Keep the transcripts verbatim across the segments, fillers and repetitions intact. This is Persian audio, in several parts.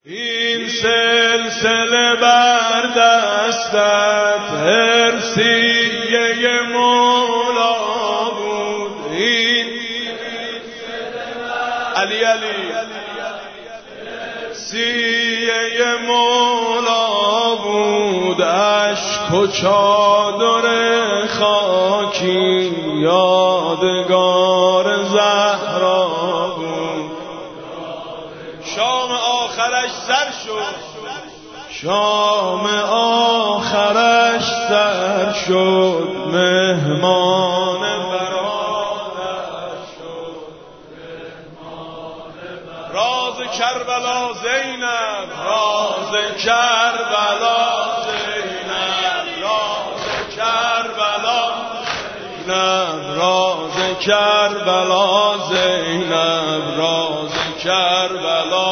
این سلسله بر دستت هرسیه مولا بود. این علی علی هرسیه مولا بود. اشک و چادر خاکی یادگار زهرا بود. شام آخرش سر شد، شام آخرش سر شد، مهمان برادر شد. راز کربلا زینب، راز کربلا زینب، راز کربلا زینب، راز کربلا زینب، راز کربلا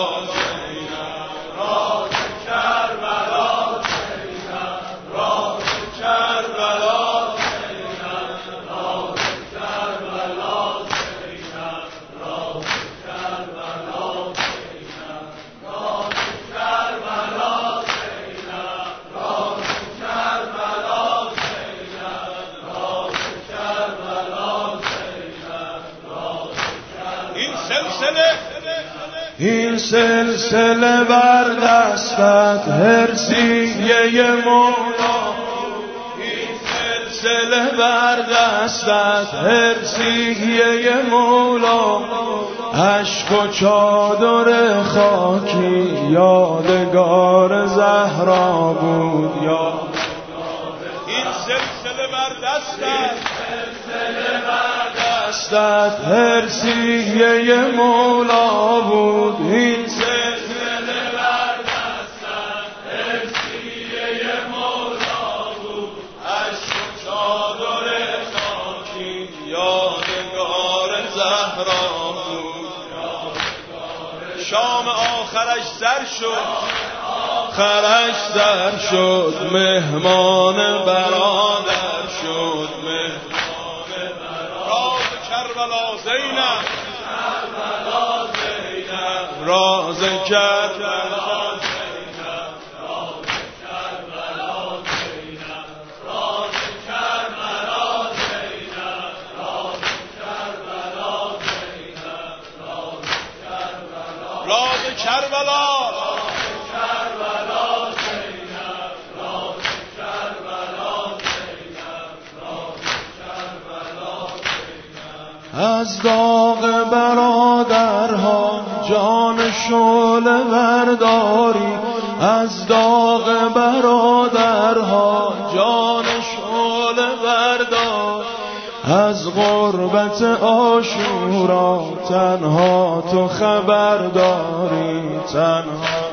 این سلسله بر دستت هرسیه مولا. این سلسله بر دستت هرسیه مولا. اشک و چادر خاکی یادگار زهرا بود. یا این سلسله بر دستت دستت هرسیه مولا بود. این سلسله بر دستت هرسیه مولا بود. اشک و چادر خاکی یادگار زهرا بود. شام آخرش سر شد، آخرش سر شد، مهمان برادر شد. کربلا زینب، کربلا زینب، راز کربلا زینب، راز کربلا زینب، راز کربلا زینب، راز کربلا زینب، راز کربلا، راز کربلا، از داغ برادرها جان شعله برداری. از داغ برادرها جان شعله بردار. از غربت عاشورا تنها تو خبر داری، تنها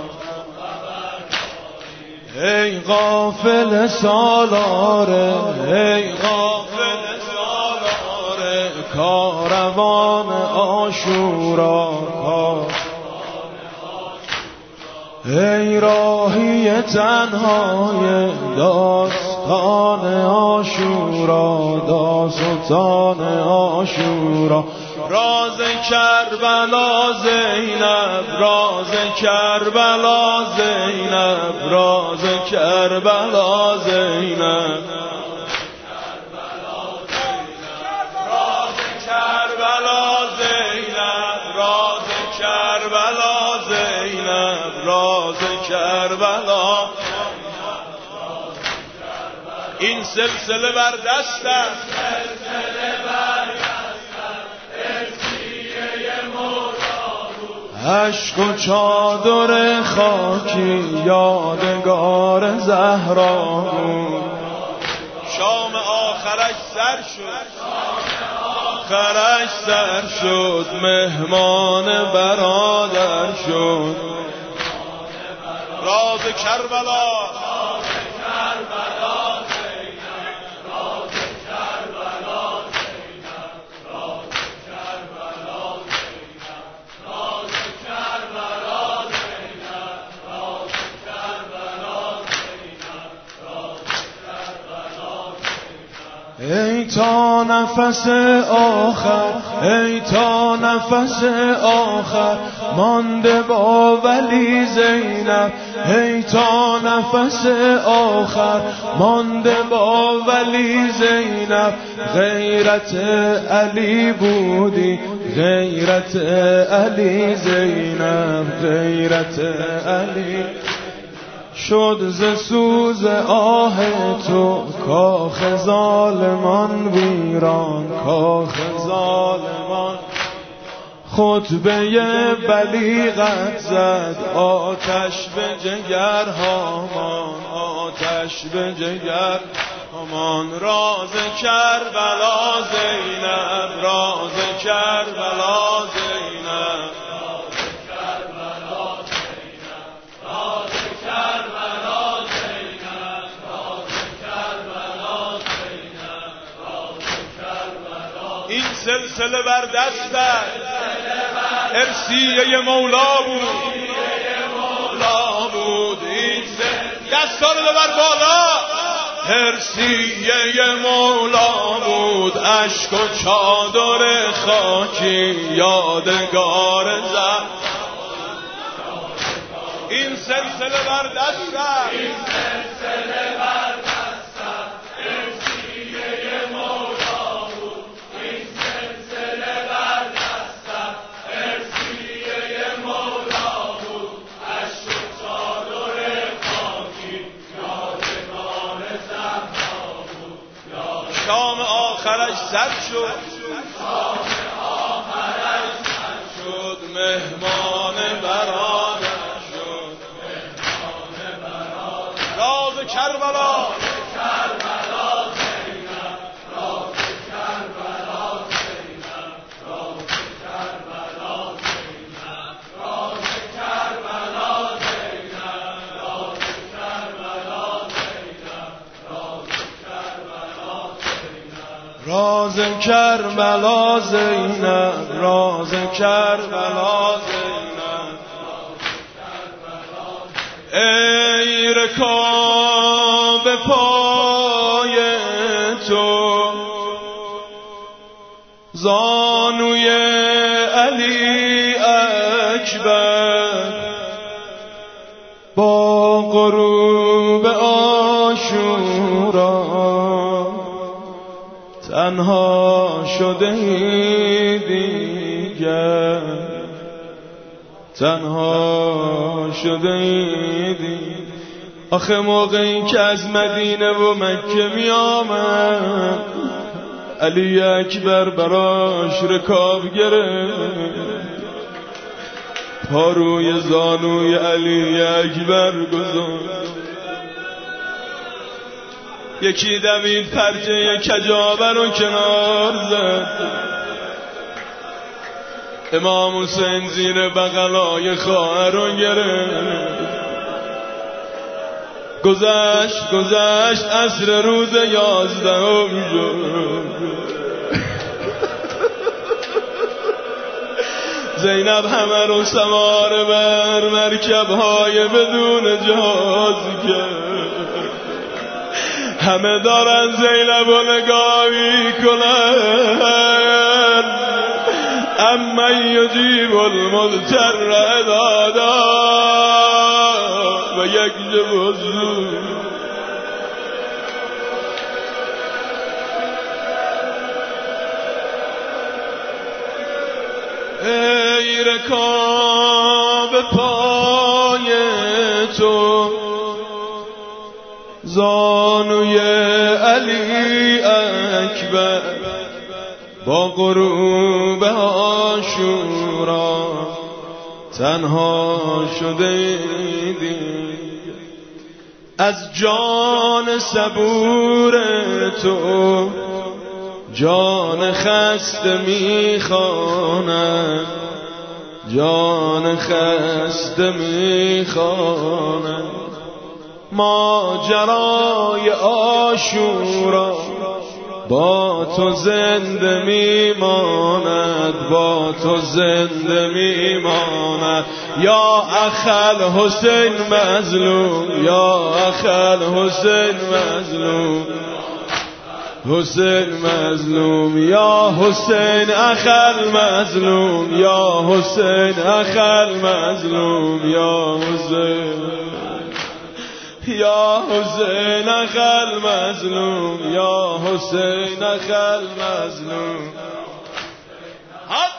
ای غافل سالاره، ای غافل کاروان عاشورا. ای راهی تنهای داستان عاشورا، داستان عاشورا. راز کربلا زینب، راز کربلا زینب، راز کربلا زینب، کربلا زینب، راز کربلا. این سلسله بر دستت هرسیه مولا بود. اشک و چادر خاکی یادگار زهرا بود. شام آخرش سر شد، آخرش سر شد، مهمان برادر شد. راز کربلا، راز کربلا زینب، راز کربلا زینب، راز کربلا زینب، راز کربلا زینب، راز کربلا زینب، راز کربلا زینب. ای تا نفس آخر، ای تا نفس آخر، مانده با ولی زینب، هی تا نفس آخر مانده با ولی زینب. غیرت علی بودی، غیرت علی زینب، غیرت علی. شد ز سوز آه تو کاخ ظالمان ویران، کاخ ظالمان. خطبه بلیغت زد آتش به جگر هامان، آتش به جگر هامان. راز کربلا زینب، راز کربلا زینب، این سلسله بر دستت ارسیه مولا بود، مولا بود. این دستا رو ببر بالا، ارسیه مولا بود. اشک و چادر خاکی یادگار زد. این سلسله بر دستت، این سلسله بر دستت ارسیه مولا بود. این سلسله بر دستت ارسیه مولا بود. اشک و چادر خاکی یادگار زهرا بود. شام آخرش سر شد، شام آخرش سر شد. مهمان برانه راز کربلا، کربلا زینب، راز کربلا زینب، راز کربلا زینب، راز کربلا زینب، راز کربلا زینب، راز کربلا زینب، راز کربلا زینب. ای رکاب پای تو زانوی علی اکبر، با غروب عاشورا تنها شده دیگر، تنها شده ایدی. آخه موقعی که از مدینه و مکه می آمد علی اکبر براش رکاب گرفت، پا روی زانوی علی اکبر گذاشت. یکی دوید پرچه کجابه رو کنار زد. امام حسین زیر بغلای خواهر رو گرفت. گذشت گذشت عصر روز یازدهم شد. زینب همه رو سوار بر مرکب‌های بدون جهاز کرد. همه دارن زینب رو نگاه میکنن. اما یجیب المضطر اذا دعا و یکشف السوء. ای رکاب پای تو زانوی علی اکبر، با غروب عاشورا تنها شده دی. از جان صبور تو جان خسته میخواند، جان خسته میخواند. ماجرای عاشورا با تو زنده میماند، با تو زنده میماند. یا اخل حسین مظلوم، یا اخل حسین مظلوم. حسین مظلوم یا حسین اخل مظلوم یا حسین اخل مظلوم یا حسین یا حسین اخل مظلوم یا حسین اخل مظلوم.